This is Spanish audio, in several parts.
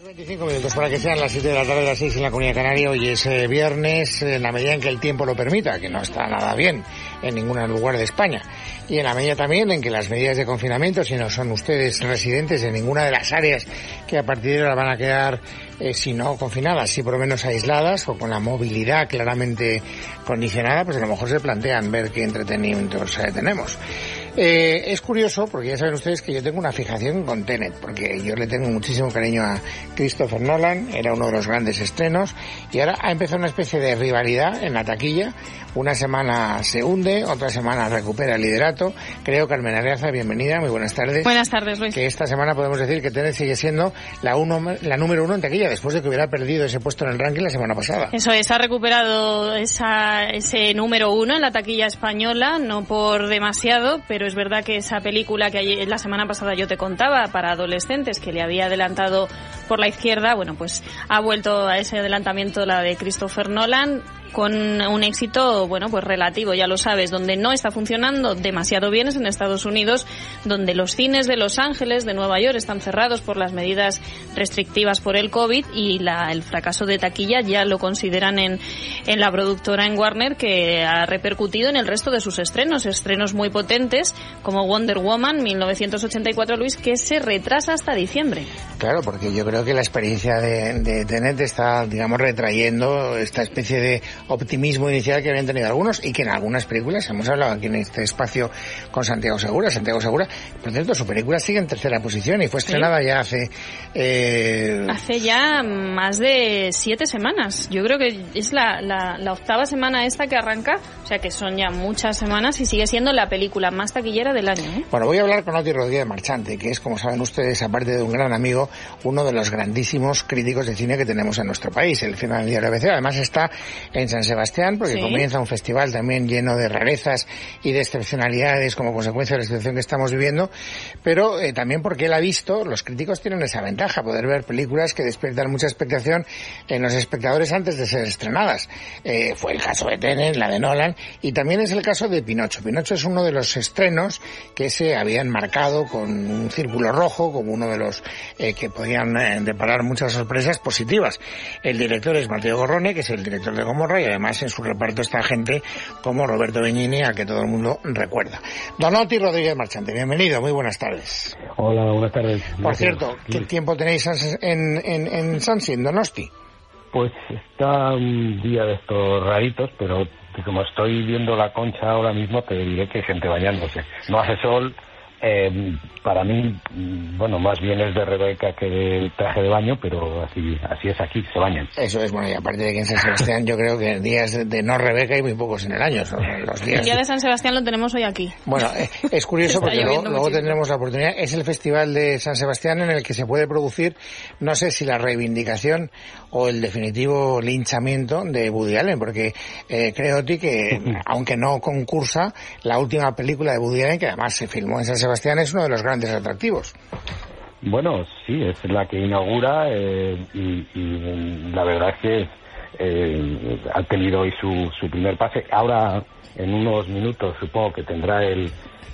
25 minutos para que sean las 7 de la tarde, las 6 en la Comunidad Canaria. Hoy es viernes, en la medida en que el tiempo lo permita, que no está nada bien en ningún lugar de España. Y en la medida también en que las medidas de confinamiento, si no son ustedes residentes en ninguna de las áreas que a partir de ahora van a quedar, si no confinadas, si por lo menos aisladas o con la movilidad claramente condicionada, pues a lo mejor se plantean ver qué entretenimientos tenemos. Es curioso, porque ya saben ustedes que yo tengo una fijación con Tenet, porque yo le tengo muchísimo cariño a Christopher Nolan, era uno de los grandes estrenos, y ahora ha empezado una especie de rivalidad en la taquilla. Una semana se hunde, otra semana recupera el liderato. Creo, Carmen Areaza, bienvenida, muy buenas tardes. Buenas tardes, Luis. Que esta semana podemos decir que Tenet sigue siendo la número uno en taquilla, después de que hubiera perdido ese puesto en el ranking la semana pasada. Eso es, ha recuperado ese número uno en la taquilla española, no por demasiado, pero es verdad que esa película que la semana pasada yo te contaba para adolescentes, que le había adelantado por la izquierda, bueno, pues ha vuelto a ese adelantamiento la de Christopher Nolan, con un éxito, bueno, pues relativo, ya lo sabes. Donde no está funcionando demasiado bien es en Estados Unidos, donde los cines de Los Ángeles, de Nueva York, están cerrados por las medidas restrictivas por el COVID, y el fracaso de taquilla ya lo consideran en la productora, en Warner, que ha repercutido en el resto de sus estrenos muy potentes, como Wonder Woman 1984, Luis, que se retrasa hasta diciembre. Claro, porque yo creo que la experiencia de Tenet está, digamos, retrayendo esta especie de optimismo inicial que habían tenido algunos, y que en algunas películas, hemos hablado aquí en este espacio con Santiago Segura, por cierto, su película sigue en tercera posición y fue estrenada ya hace ya más de 7 semanas. Yo creo que es la octava semana esta que arranca, o sea que son ya muchas semanas, y sigue siendo la película más taquillera del año, ¿eh? Bueno, voy a hablar con Oti Rodríguez Marchante, que es, como saben ustedes, aparte de un gran amigo, uno de los grandísimos críticos de cine que tenemos en nuestro país, el final del diario ABC. Además está en San Sebastián, porque comienza un festival también lleno de rarezas y de excepcionalidades como consecuencia de la situación que estamos viviendo, pero también porque él ha visto, los críticos tienen esa ventaja, poder ver películas que despiertan mucha expectación en los espectadores antes de ser estrenadas. Fue el caso de Tenet, la de Nolan, y también es el caso de Pinocho. Pinocho es uno de los estrenos que se habían marcado con un círculo rojo, como uno de los que podían deparar muchas sorpresas positivas. El director es Matteo Garrone, que es el director de Gomorra, y además en su reparto está gente como Roberto Benigni, a que todo el mundo recuerda. Don Oti Rodríguez Marchante, bienvenido, muy buenas tardes. Hola, buenas tardes. Por cierto, ¿qué tiempo tenéis en Sansi, en Donosti? Pues está un día de estos raritos, pero como estoy viendo la Concha ahora mismo, te diré que hay gente bañándose. No hace sol. Para mí, bueno, más bien es de Rebeca que de traje de baño, pero así es aquí, se bañan. Eso es, bueno, y aparte de que en San Sebastián yo creo que días de no Rebeca hay muy pocos en el año. Son los días. El día de San Sebastián lo tenemos hoy aquí. Bueno, es curioso porque luego tendremos la oportunidad. Es el Festival de San Sebastián en el que se puede producir, no sé si la reivindicación o el definitivo linchamiento de Woody Allen, porque creo, Oti, que aunque no concursa, la última película de Woody Allen, que además se filmó en San Sebastián, es uno de los grandes atractivos. Bueno, sí, es la que inaugura y la verdad es que ha tenido hoy su primer pase. Ahora, en unos minutos, supongo que tendrá el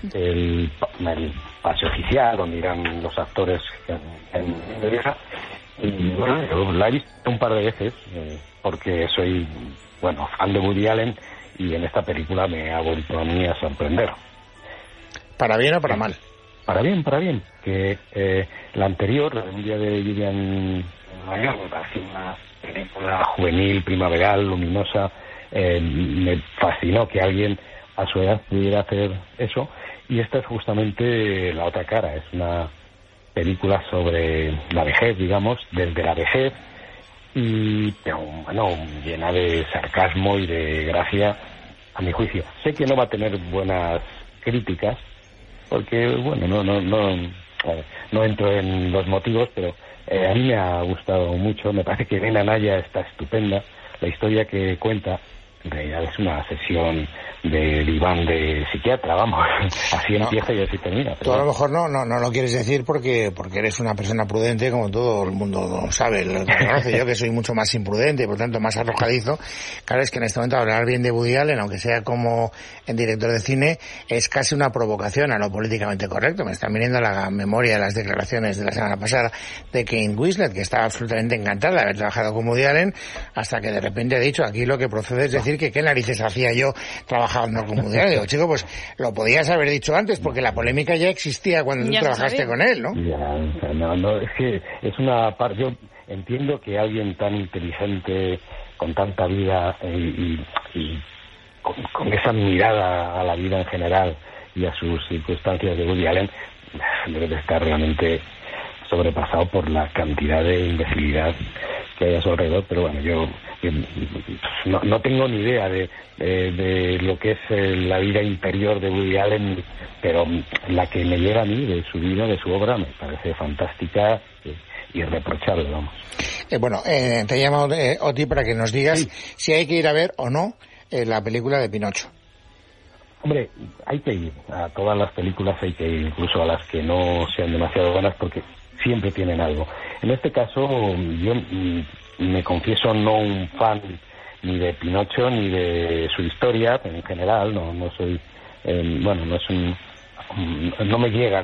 pase oficial, donde irán los actores en vieja. Y bueno, yo la he visto un par de veces, porque soy, bueno, fan de Woody Allen, y en esta película me ha vuelto a mí a sorprender. ¿Para bien o para mal? Para bien. Que la anterior, Un día de lluvia en Nueva York, me pareció una película juvenil, primaveral, luminosa. Me fascinó que alguien a su edad pudiera hacer eso. Y esta es justamente la otra cara. Es una película sobre la vejez, digamos, desde la vejez. Pero bueno, llena de sarcasmo y de gracia, a mi juicio. Sé que no va a tener buenas críticas, porque bueno, no entro en los motivos, pero a mí me ha gustado mucho. Me parece que Elena Naya está estupenda. La historia que cuenta en realidad es una sesión de diván de psiquiatra, vamos, así empieza y así termina. Tú a lo mejor no lo quieres decir porque eres una persona prudente, como todo el mundo sabe, lo que conoce. Yo que soy mucho más imprudente y por tanto más arrojadizo. Claro, es que en este momento hablar bien de Woody Allen, aunque sea como en director de cine, es casi una provocación a lo políticamente correcto. Me están viniendo a la memoria las declaraciones de la semana pasada de Kate Winslet, que estaba absolutamente encantada de haber trabajado con Woody Allen, hasta que de repente ha dicho, aquí lo que procede es decir que qué narices hacía yo trabajando con Woody Allen. Digo, chico, pues lo podías haber dicho antes, porque la polémica ya existía cuando tú trabajaste con él, ¿no? Ya, no, es que es una parte. Yo entiendo que alguien tan inteligente, con tanta vida y con esa mirada a la vida en general y a sus circunstancias de Woody Allen, debe de estar realmente sobrepasado por la cantidad de imbecilidad que hay a su alrededor. Pero bueno, yo no tengo ni idea de lo que es la vida interior de Woody Allen, pero la que me llega a mí de su vida, de su obra, me parece fantástica, irreprochable, vamos. Te he llamado, Oti, para que nos digas si hay que ir a ver o no la película de Pinocho. Hombre, hay que ir a todas las películas, hay que ir incluso a las que no sean demasiado buenas, porque siempre tienen algo. En este caso, yo me confieso no un fan ni de Pinocho ni de su historia en general. No soy, no me llega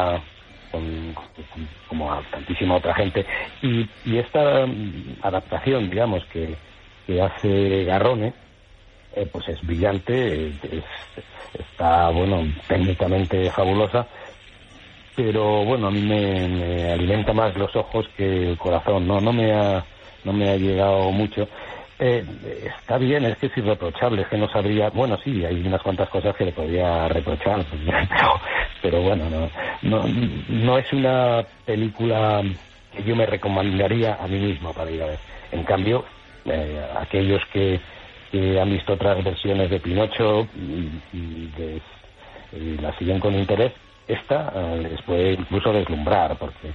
como a tantísima otra gente, y esta adaptación, digamos, que hace Garrone, pues es brillante, está, técnicamente fabulosa, pero a mí me alimenta más los ojos que el corazón. No me ha llegado mucho. Está bien, es que es irreprochable, es que no sabría. Bueno, sí, hay unas cuantas cosas que le podría reprochar, pero no es una película que yo me recomendaría a mí mismo para ir a ver. En cambio, aquellos que han visto otras versiones de Pinocho y la siguen con interés, esta les puede incluso deslumbrar, porque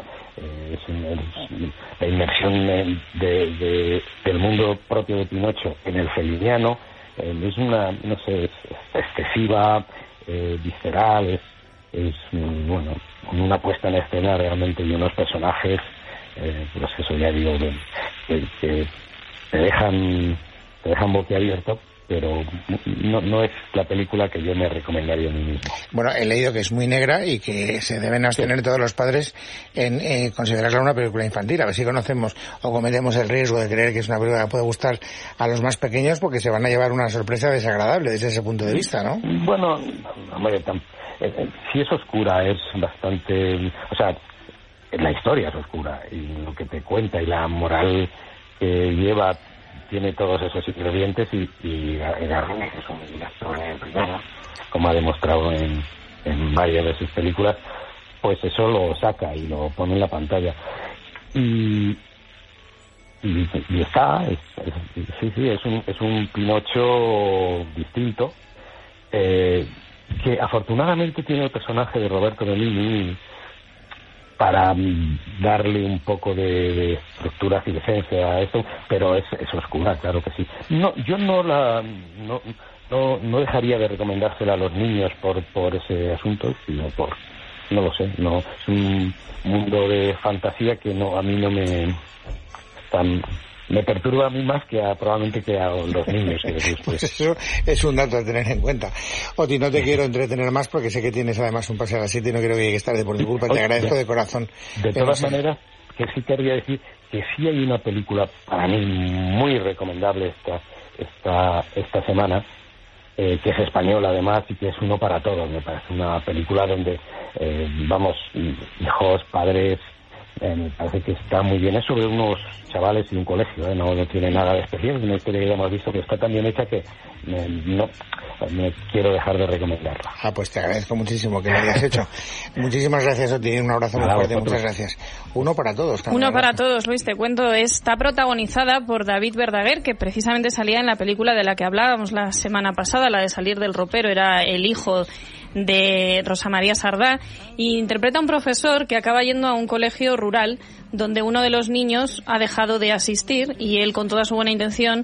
la inmersión del mundo propio de Pinocho en el feliniano es una, es excesiva, visceral, es una puesta en escena realmente, y unos personajes, pues eso ya digo, que te dejan boquiabierto, pero no es la película que yo me recomendaría a mí mismo. He leído que es muy negra y que se deben abstener todos los padres en considerarla una película infantil. A ver si conocemos o cometemos el riesgo de creer que es una película que puede gustar a los más pequeños, porque se van a llevar una sorpresa desagradable desde ese punto de vista, ¿no? Bueno, si es oscura, es bastante. O sea, la historia es oscura y lo que te cuenta y la moral que lleva tiene todos esos ingredientes, y Garrone, que es un director primero, como ha demostrado en varias de sus películas, pues eso lo saca y lo pone en la pantalla. Y está, es un Pinocho distinto, que afortunadamente tiene el personaje de Roberto Benigni para darle un poco de estructura circense a esto, pero es oscura, claro que sí. Yo no dejaría de recomendársela a los niños por ese asunto, sino no lo sé, es un mundo de fantasía que a mí no me perturba a mí más que probablemente que a los niños. Pues eso es un dato a tener en cuenta. Oti, no te quiero entretener más porque sé que tienes además un pase a las 7 y no quiero que llegues tarde por tu culpa. Te agradezco de corazón. De todas maneras, que sí querría decir que sí hay una película para mí muy recomendable esta semana, que es española además, y que es Uno para Todos. Me parece una película donde hijos, padres, me parece que está muy bien. Es sobre unos chavales y un colegio, no tiene nada de especial, es una historia que ya hemos visto, que está tan bien hecha que no quiero dejar de recomendarla. Pues te agradezco muchísimo que lo hayas hecho. Muchísimas gracias, Oti, un abrazo muy fuerte, muchas gracias. Uno para Todos también. Uno para Todos, Luis, te cuento, está protagonizada por David Verdaguer, que precisamente salía en la película de la que hablábamos la semana pasada, la de Salir del ropero, era el hijo de Rosa María Sardá, y interpreta a un profesor que acaba yendo a un colegio rural donde uno de los niños ha dejado de asistir, y él, con toda su buena intención,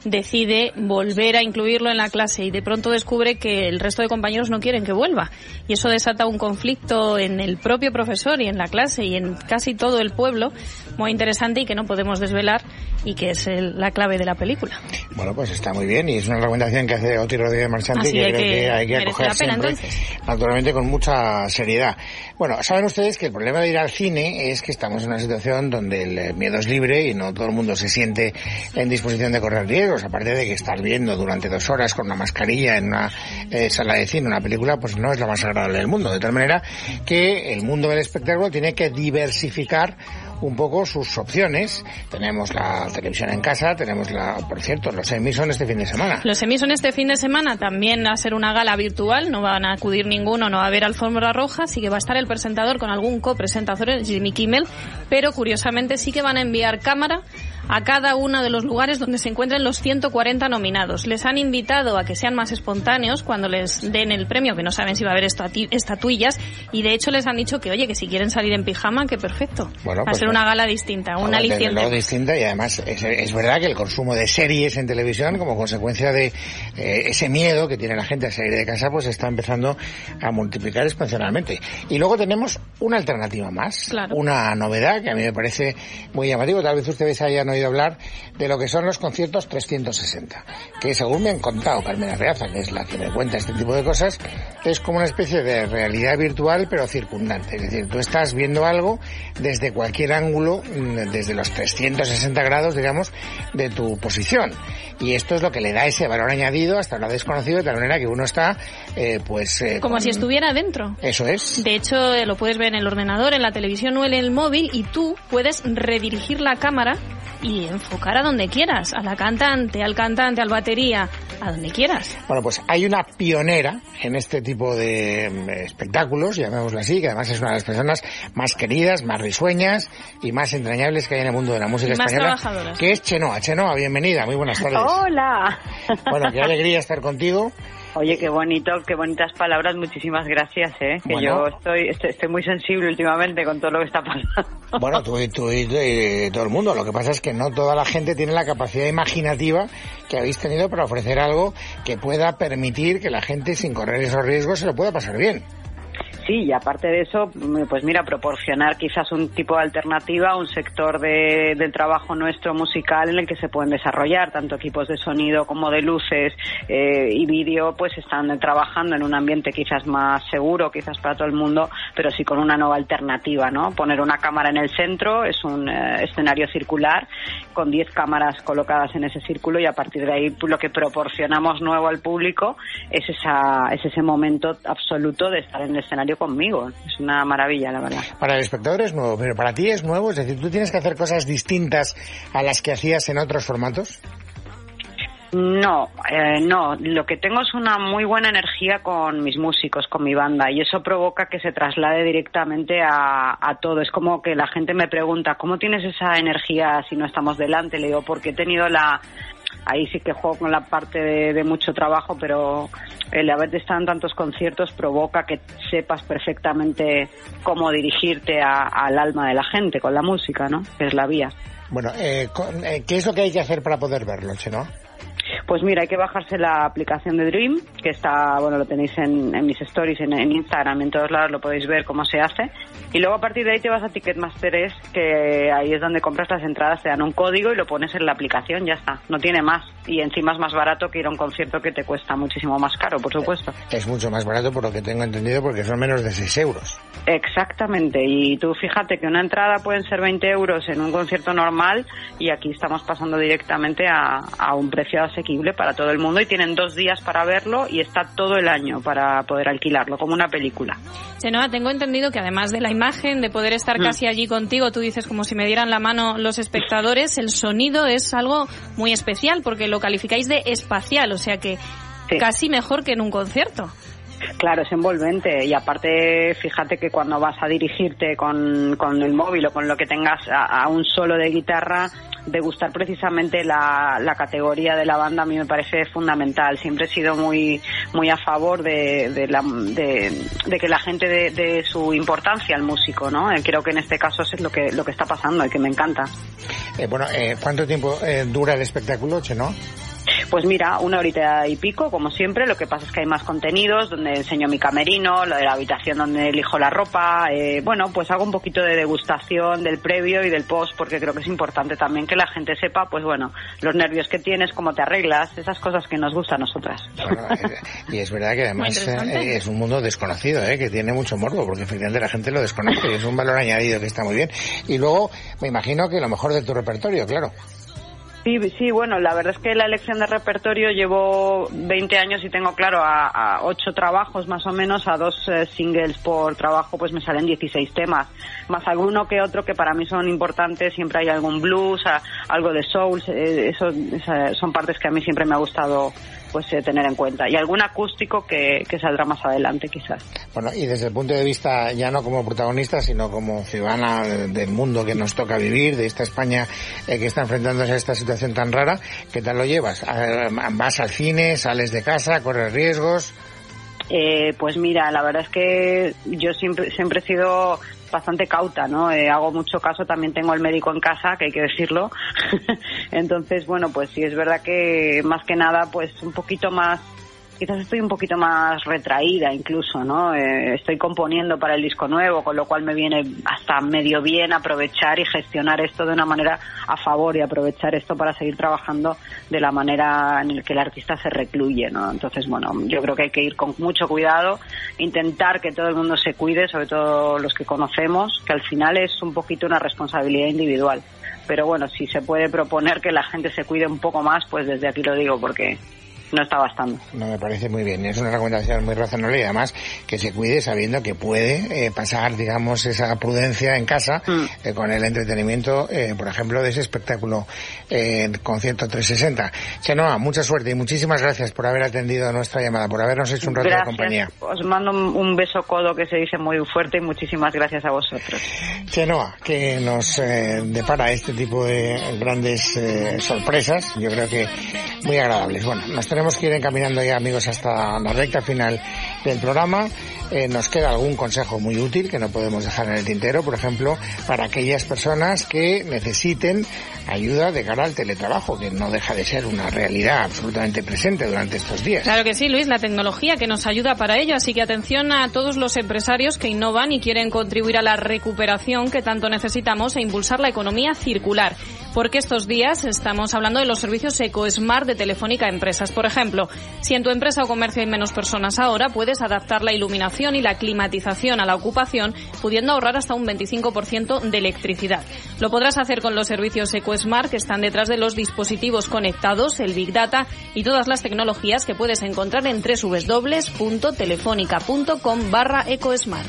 decide volver a incluirlo en la clase y de pronto descubre que el resto de compañeros no quieren que vuelva. Y eso desata un conflicto en el propio profesor y en la clase y en casi todo el pueblo, muy interesante y que no podemos desvelar y que es la clave de la película. Bueno, pues está muy bien y es una recomendación que hace Oti Rodríguez Marchante que creo que hay que acoger siempre, naturalmente con mucha seriedad. Bueno, saben ustedes que el problema de ir al cine es que estamos en una situación donde el miedo es libre y no todo el mundo se siente en disposición de correr riesgos, aparte de que estar viendo durante 2 horas con una mascarilla en una sala de cine una película, pues no es lo más agradable del mundo, de tal manera que el mundo del espectáculo tiene que diversificar un poco sus opciones. Tenemos la televisión en casa, tenemos por cierto, los Emmy son este fin de semana. Los Emmy son este fin de semana, también va a ser una gala virtual, no van a acudir ninguno, no va a haber alfombra roja, así que va a estar el presentador con algún copresentador, Jimmy Kimmel, pero curiosamente sí que van a enviar cámara a cada uno de los lugares donde se encuentren los 140 nominados. Les han invitado a que sean más espontáneos cuando les den el premio, que no saben si va a haber estatuillas, y de hecho les han dicho que, oye, que si quieren salir en pijama, que perfecto. Bueno, va a ser una gala distinta, una aliciente. Distinta, y además es verdad que el consumo de series en televisión, como consecuencia de ese miedo que tiene la gente a salir de casa, pues está empezando a multiplicar exponencialmente. Y luego tenemos una alternativa más, claro, una novedad que a mí me parece muy llamativo. Tal vez ustedes hayan oído hablar de lo que son los conciertos 360, que según me han contado Carmen Arreaza, que es la que me cuenta este tipo de cosas, es como una especie de realidad virtual pero circundante. Es decir, tú estás viendo algo desde cualquier ángulo, desde los 360 grados, digamos, de tu posición. Y esto es lo que le da ese valor añadido hasta ahora desconocido, de tal manera que uno está, como si estuviera dentro. Eso es. De hecho, lo puedes ver en el ordenador, en la televisión o en el móvil, y tú puedes redirigir la cámara y enfocar a donde quieras, a la cantante, al batería, a donde quieras. Bueno, pues hay una pionera en este tipo de espectáculos, llamémoslo así, que además es una de las personas más queridas, más risueñas y más entrañables que hay en el mundo de la música española, que es Chenoa. Chenoa, bienvenida, muy buenas tardes. Hola. Bueno, qué alegría estar contigo. Oye, qué bonito, qué bonitas palabras, muchísimas gracias, que bueno, yo estoy muy sensible últimamente con todo lo que está pasando. Bueno, tú y todo el mundo, lo que pasa es que no toda la gente tiene la capacidad imaginativa que habéis tenido para ofrecer algo que pueda permitir que la gente, sin correr esos riesgos, se lo pueda pasar bien. Sí, y aparte de eso, pues mira, proporcionar quizás un tipo de alternativa, un sector del trabajo nuestro musical en el que se pueden desarrollar tanto equipos de sonido como de luces y vídeo, pues están trabajando en un ambiente quizás más seguro, quizás para todo el mundo, pero sí con una nueva alternativa, ¿no? Poner una cámara en el centro, es un escenario circular con 10 cámaras colocadas en ese círculo, y a partir de ahí pues, lo que proporcionamos nuevo al público es ese momento absoluto de estar en el escenario conmigo. Es una maravilla, la verdad. Para el espectador es nuevo, pero para ti es nuevo, es decir, ¿tú tienes que hacer cosas distintas a las que hacías en otros formatos? No, lo que tengo es una muy buena energía con mis músicos, con mi banda, y eso provoca que se traslade directamente a todo. Es como que la gente me pregunta, ¿cómo tienes esa energía si no estamos delante? Le digo, porque he tenido ahí sí que juego con la parte de mucho trabajo, pero el haber estado en tantos conciertos provoca que sepas perfectamente cómo dirigirte al alma de la gente con la música, ¿no? Que es la vía. Bueno, ¿qué es lo que hay que hacer para poder verlo, Chenoa? Pues mira, hay que bajarse la aplicación de Dream, que está, bueno, lo tenéis en mis stories, en Instagram, en todos lados lo podéis ver cómo se hace. Y luego a partir de ahí te vas a Ticketmaster, que ahí es donde compras las entradas, te dan un código y lo pones en la aplicación, ya está, no tiene más. Y encima es más barato que ir a un concierto que te cuesta muchísimo más caro, por supuesto. Es mucho más barato por lo que tengo entendido, porque son menos de 6 euros. Exactamente, y tú fíjate que una entrada pueden ser 20 euros en un concierto normal, y aquí estamos pasando directamente a un precio asequible para todo el mundo, y tienen 2 días para verlo y está todo el año para poder alquilarlo, como una película. Chenoa, tengo entendido que además de la imagen, de poder estar casi allí contigo, tú dices como si me dieran la mano los espectadores, el sonido es algo muy especial porque lo calificáis de espacial, o sea que sí, casi mejor que en un concierto. Claro, es envolvente, y aparte fíjate que cuando vas a dirigirte con el móvil o con lo que tengas a un solo de guitarra, degustar precisamente la categoría de la banda a mí me parece fundamental. Siempre he sido muy a favor de que la gente dé su importancia al músico, ¿no? Creo que en este caso es lo que está pasando y que me encanta. ¿Cuánto tiempo dura el espectáculo, Chenoa? Pues mira, 1 horita y pico, como siempre. Lo que pasa es que hay más contenidos, donde enseño mi camerino, lo de la habitación donde elijo la ropa. Bueno, pues hago un poquito de degustación del previo y del post, porque creo que es importante también que la gente sepa, pues bueno, los nervios que tienes, cómo te arreglas, esas cosas que nos gustan a nosotras. Bueno, y es verdad que además es un mundo desconocido, que tiene mucho morbo, porque efectivamente la gente lo desconoce y es un valor añadido que está muy bien. Y luego, me imagino que lo mejor de tu repertorio, claro. Sí, bueno, la verdad es que la elección de repertorio llevo 20 años y tengo, claro, a 8 trabajos más o menos, a 2 singles por trabajo, pues me salen 16 temas, más alguno que otro que para mí son importantes. Siempre hay algún blues, algo de soul, son partes que a mí siempre me ha gustado pues tener en cuenta, y algún acústico que saldrá más adelante quizás. Bueno, y desde el punto de vista ya no como protagonista, sino como ciudadana del mundo que nos toca vivir, de esta España que está enfrentándose a esta situación tan rara, ¿qué tal lo llevas? ¿Vas al cine, sales de casa, corres riesgos? Pues mira, la verdad es que yo siempre he sido bastante cauta, ¿no? Hago mucho caso, también tengo el médico en casa, que hay que decirlo. Entonces, bueno, pues sí es verdad que más que nada, pues un poquito más, quizás estoy un poquito más retraída incluso, ¿no? Estoy componiendo para el disco nuevo, con lo cual me viene hasta medio bien aprovechar y gestionar esto de una manera a favor, y aprovechar esto para seguir trabajando de la manera en la que el artista se recluye, ¿no? Entonces, bueno, yo creo que hay que ir con mucho cuidado, intentar que todo el mundo se cuide, sobre todo los que conocemos, que al final es un poquito una responsabilidad individual. Pero bueno, si se puede proponer que la gente se cuide un poco más, pues desde aquí lo digo, porque no está bastando. No, me parece muy bien. Es una recomendación muy razonable, y además que se cuide sabiendo que puede pasar, digamos, esa prudencia en casa con el entretenimiento, por ejemplo, de ese espectáculo Concierto 360. Chenoa, mucha suerte y muchísimas gracias por haber atendido nuestra llamada, por habernos hecho un rato de compañía. Os mando un beso codo, que se dice muy fuerte, y muchísimas gracias a vosotros. Chenoa, que nos depara este tipo de grandes sorpresas, yo creo que muy agradables. Bueno, tenemos que ir encaminando ya, amigos, hasta la recta final del programa. Nos queda algún consejo muy útil que no podemos dejar en el tintero, por ejemplo, para aquellas personas que necesiten ayuda de cara al teletrabajo, que no deja de ser una realidad absolutamente presente durante estos días. Claro que sí, Luis, la tecnología que nos ayuda para ello, así que atención a todos los empresarios que innovan y quieren contribuir a la recuperación que tanto necesitamos e impulsar la economía circular, porque estos días estamos hablando de los servicios EcoSmart de Telefónica Empresas. Por ejemplo, si en tu empresa o comercio hay menos personas ahora, puedes adaptar la iluminación y la climatización a la ocupación, pudiendo ahorrar hasta un 25% de electricidad. Lo podrás hacer con los servicios EcoSmart, que están detrás de los dispositivos conectados, el Big Data y todas las tecnologías que puedes encontrar en www.telefonica.com/EcoSmart.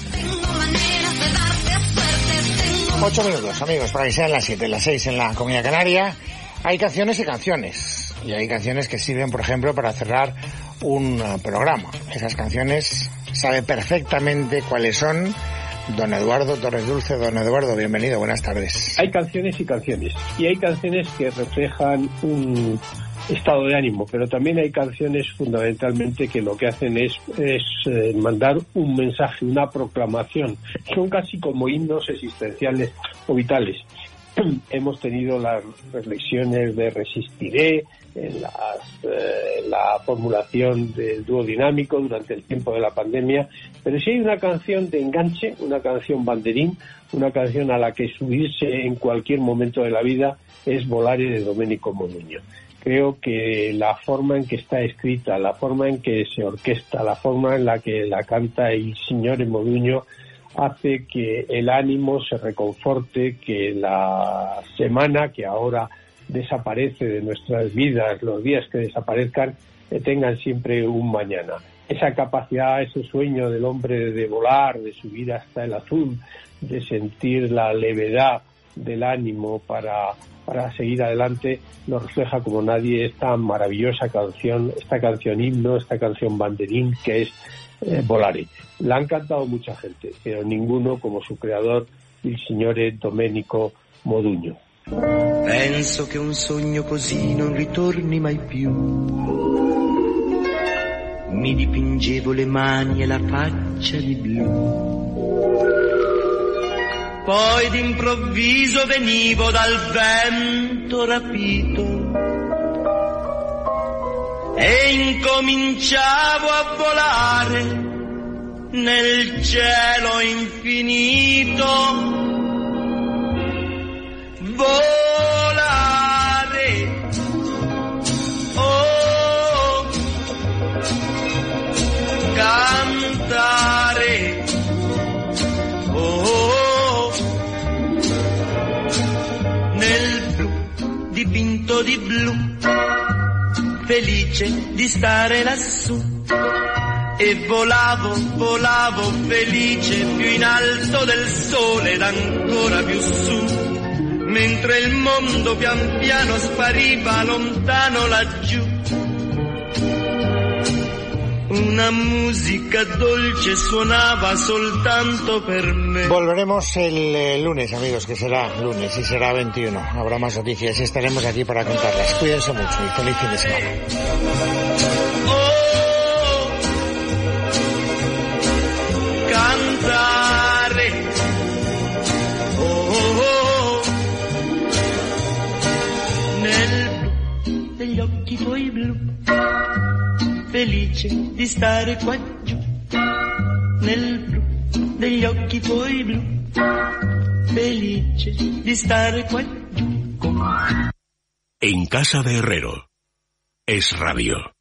8 minutos, amigos, para que sean las 7, las 6 en la Comunidad Canaria. Hay canciones y canciones. Y hay canciones que sirven, por ejemplo, para cerrar un programa. Esas canciones sabe perfectamente cuáles son. Don Eduardo Torres Dulce. Don Eduardo, bienvenido, buenas tardes. Hay canciones y canciones. Y hay canciones que reflejan un estado de ánimo, pero también hay canciones fundamentalmente que lo que hacen es mandar un mensaje, una proclamación. Son casi como himnos existenciales o vitales. Hemos tenido las reflexiones de Resistiré, en la formulación del dúo dinámico durante el tiempo de la pandemia, pero si hay una canción de enganche, una canción banderín, una canción a la que subirse en cualquier momento de la vida, es Volare de Domenico Modugno. Creo que la forma en que está escrita, la forma en que se orquesta, la forma en la que la canta el signore Modugno hace que el ánimo se reconforte, que la semana que ahora desaparece de nuestras vidas, los días que desaparezcan, tengan siempre un mañana. Esa capacidad, ese sueño del hombre de volar, de subir hasta el azul, de sentir la levedad del ánimo para seguir adelante, nos refleja como nadie esta maravillosa canción, esta canción himno, esta canción banderín que es Volare. La han cantado mucha gente, pero ninguno como su creador, il signore Domenico Modugno. Penso che un sogno così non ritorni mai più. Mi dipingevo le mani e la faccia di blu. Poi d'improvviso venivo dal vento rapito e incominciavo a volare nel cielo infinito. Volare, oh, cantare, oh, nel blu dipinto di blu, felice di stare lassù, e volavo, volavo felice più in alto del sole ed ancora più su, mentre il mondo pian piano spariva lontano laggiù. Una musica dolce suonava soltanto per me. Volveremos el lunes, amigos, que será lunes y será 21. Habrá más noticias y estaremos aquí para contarlas. Cuídense mucho y feliz fin de semana. Oh, cantare, oh, nel blu degli occhi tuoi blu, felice di stare qua giù, nel blu degli occhi tuoi blu, felice di stare qua giù con me. En casa de Herrero es radio.